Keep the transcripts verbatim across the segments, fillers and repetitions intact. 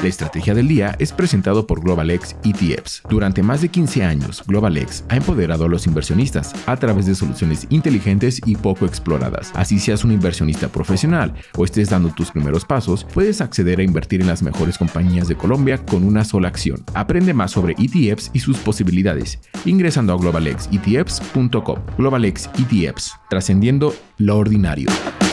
La estrategia del día es presentado por GlobalX E T Fs. Durante más de quince años, GlobalX ha empoderado a los inversionistas a través de soluciones inteligentes y poco exploradas. Así seas un inversionista profesional o estés dando tus primeros pasos, puedes acceder a invertir en las mejores compañías de Colombia con una sola acción. Aprende más sobre E T Fs y sus posibilidades ingresando a global x e t f s punto com. GlobalX E T Fs, trascendiendo lo ordinario.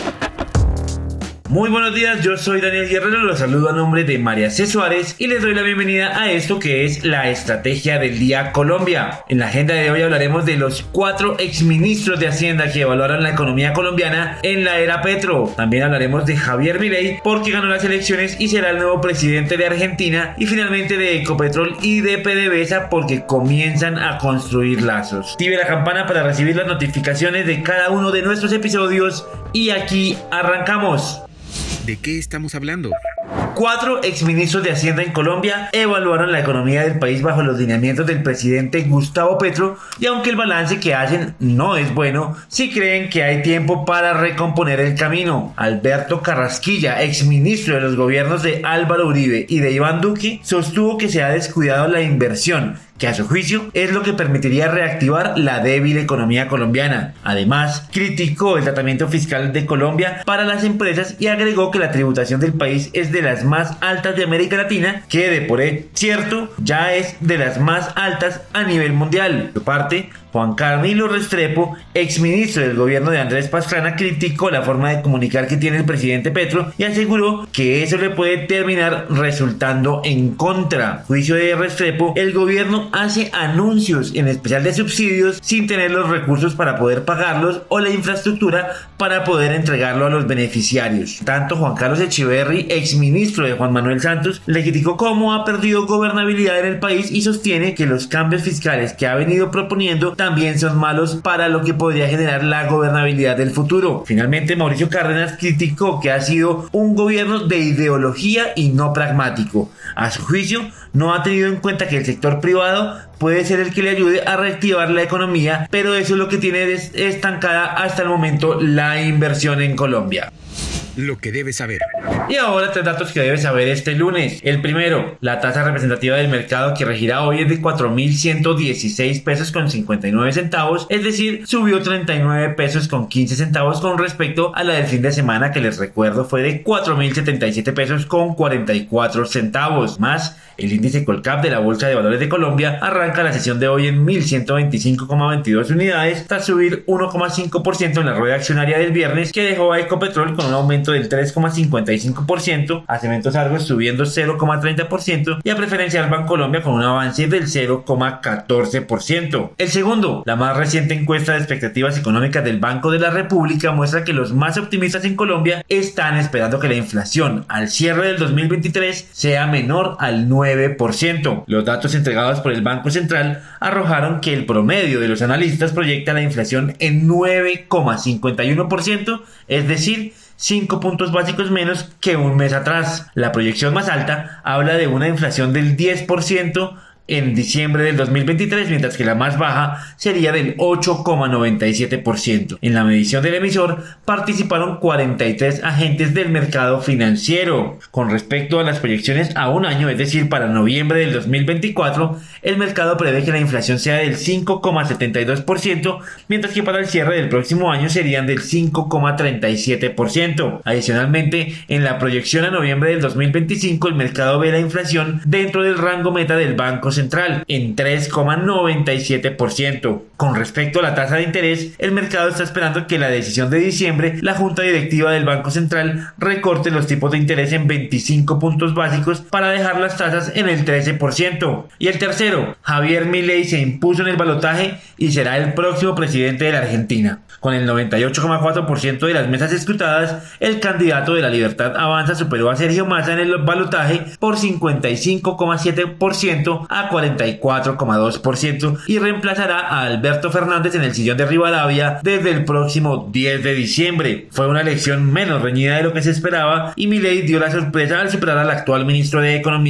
Muy buenos días, yo soy Daniel Guerrero, los saludo a nombre de María C. Suárez y les doy la bienvenida a esto que es la Estrategia del Día Colombia. En la agenda de hoy hablaremos de los cuatro exministros de Hacienda que evaluaron la economía colombiana en la era Petro. También hablaremos de Javier Milei porque ganó las elecciones y será el nuevo presidente de Argentina, y finalmente de Ecopetrol y de PDVSA porque comienzan a construir lazos. Active la campana para recibir las notificaciones de cada uno de nuestros episodios y aquí arrancamos. ¿De qué estamos hablando? Cuatro exministros de Hacienda en Colombia evaluaron la economía del país bajo los lineamientos del presidente Gustavo Petro, y aunque el balance que hacen no es bueno, sí creen que hay tiempo para recomponer el camino. Alberto Carrasquilla, exministro de los gobiernos de Álvaro Uribe y de Iván Duque, sostuvo que se ha descuidado la inversión, que a su juicio es lo que permitiría reactivar la débil economía colombiana. Además, criticó el tratamiento fiscal de Colombia para las empresas y agregó que la tributación del país es de las más altas de América Latina, que de por cierto ya es de las más altas a nivel mundial. Por su parte, Juan Camilo Restrepo, exministro del gobierno de Andrés Pastrana, criticó la forma de comunicar que tiene el presidente Petro y aseguró que eso le puede terminar resultando en contra. Juicio de Restrepo, el gobierno hace anuncios, en especial de subsidios, sin tener los recursos para poder pagarlos o la infraestructura para poder entregarlo a los beneficiarios. Tanto Juan Carlos Echeverry, exministro de Juan Manuel Santos, le criticó cómo ha perdido gobernabilidad en el país y sostiene que los cambios fiscales que ha venido proponiendo también son malos para lo que podría generar la gobernabilidad del futuro. Finalmente, Mauricio Cárdenas criticó que ha sido un gobierno de ideología y no pragmático. A su juicio, no ha tenido en cuenta que el sector privado puede ser el que le ayude a reactivar la economía, pero eso es lo que tiene estancada hasta el momento la inversión en Colombia. Lo que debes saber. Y ahora tres datos que debes saber este lunes. El primero, la tasa representativa del mercado que regirá hoy es de cuatro mil ciento dieciséis pesos con cincuenta y nueve centavos, es decir, subió treinta y nueve pesos con quince centavos con respecto a la del fin de semana, que les recuerdo fue de cuatro mil setenta y siete pesos con cuarenta y cuatro centavos. Más, el índice Colcap de la Bolsa de Valores de Colombia arranca la sesión de hoy en mil ciento veinticinco coma veintidós unidades, tras subir uno coma cinco por ciento en la rueda accionaria del viernes, que dejó a Ecopetrol con un aumento del tres coma cincuenta y cinco por ciento, a Cementos Argos subiendo cero coma treinta por ciento y a Preferencial Bancolombia con un avance del cero coma catorce por ciento. El segundo, la más reciente encuesta de expectativas económicas del Banco de la República muestra que los más optimistas en Colombia están esperando que la inflación al cierre del dos mil veintitrés sea menor al nueve por ciento. Los datos entregados por el Banco Central arrojaron que el promedio de los analistas proyecta la inflación en nueve coma cincuenta y uno por ciento, es decir, cinco puntos básicos menos que un mes atrás. La proyección más alta habla de una inflación del diez por ciento en diciembre del dos mil veintitrés, mientras que la más baja sería del ocho coma noventa y siete por ciento. En la medición del emisor participaron cuarenta y tres agentes del mercado financiero. Con respecto a las proyecciones a un año, es decir, para noviembre del dos mil veinticuatro, el mercado prevé que la inflación sea del cinco coma setenta y dos por ciento, mientras que para el cierre del próximo año serían del cinco coma treinta y siete por ciento. Adicionalmente, en la proyección a noviembre del dos mil veinticinco, el mercado ve la inflación dentro del rango meta del Banco Central en tres coma noventa y siete por ciento. Con respecto a la tasa de interés, el mercado está esperando que la decisión de diciembre, la Junta Directiva del Banco Central recorte los tipos de interés en veinticinco puntos básicos para dejar las tasas en el trece por ciento. Y el tercero, Javier Milei se impuso en el balotaje y será el próximo presidente de la Argentina. Con el noventa y ocho coma cuatro por ciento de las mesas escrutadas, el candidato de la Libertad Avanza superó a Sergio Massa en el balotaje por cincuenta y cinco coma siete por ciento a cuarenta y cuatro coma dos por ciento y reemplazará a Alberto Fernández en el sillón de Rivadavia desde el próximo diez de diciembre. Fue una elección menos reñida de lo que se esperaba y Milei dio la sorpresa al superar al actual ministro de Economía,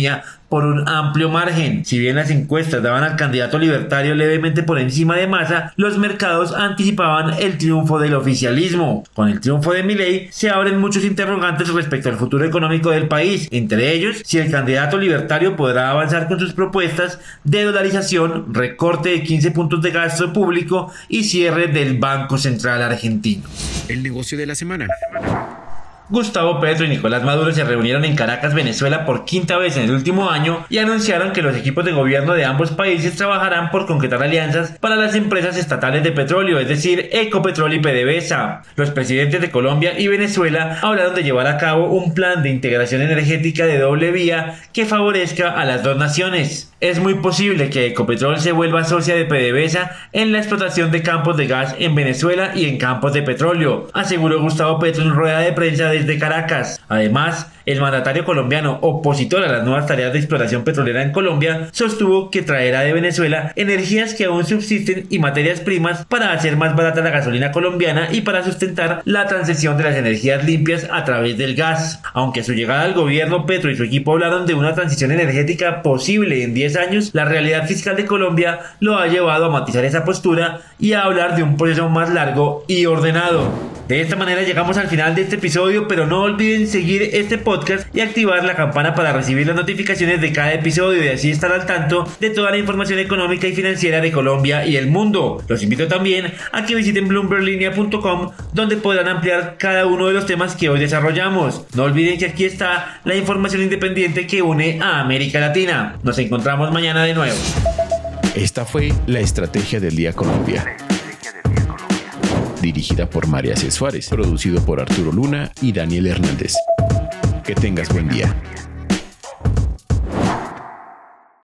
por un amplio margen. Si bien las encuestas daban al candidato libertario levemente por encima de Massa, los mercados anticipaban el triunfo del oficialismo. Con el triunfo de Milei se abren muchos interrogantes respecto al futuro económico del país, entre ellos si el candidato libertario podrá avanzar con sus propuestas de dolarización, recorte de quince puntos de gasto público y cierre del Banco Central argentino. El negocio de la semana. Gustavo Petro y Nicolás Maduro se reunieron en Caracas, Venezuela por quinta vez en el último año y anunciaron que los equipos de gobierno de ambos países trabajarán por concretar alianzas para las empresas estatales de petróleo, es decir, Ecopetrol y PDVSA. Los presidentes de Colombia y Venezuela hablaron de llevar a cabo un plan de integración energética de doble vía que favorezca a las dos naciones. Es muy posible que Ecopetrol se vuelva socia de PDVSA en la explotación de campos de gas en Venezuela y en campos de petróleo, aseguró Gustavo Petro en rueda de prensa desde Caracas. Además, el mandatario colombiano, opositor a las nuevas tareas de exploración petrolera en Colombia, sostuvo que traerá de Venezuela energías que aún subsisten y materias primas para hacer más barata la gasolina colombiana y para sustentar la transición de las energías limpias a través del gas. Aunque a su llegada al gobierno, Petro y su equipo hablaron de una transición energética posible en diez años, la realidad fiscal de Colombia lo ha llevado a matizar esa postura y a hablar de un proceso más largo y ordenado. De esta manera llegamos al final de este episodio, pero no olviden seguir este podcast y activar la campana para recibir las notificaciones de cada episodio y así estar al tanto de toda la información económica y financiera de Colombia y el mundo. Los invito también a que visiten bloomberg linea punto com, donde podrán ampliar cada uno de los temas que hoy desarrollamos. No olviden que aquí está la información independiente que une a América Latina. Nos encontramos mañana de nuevo. Esta fue la Estrategia del Día Colombia, dirigida por María C. Suárez, producido por Arturo Luna y Daniel Hernández. Que tengas buen día.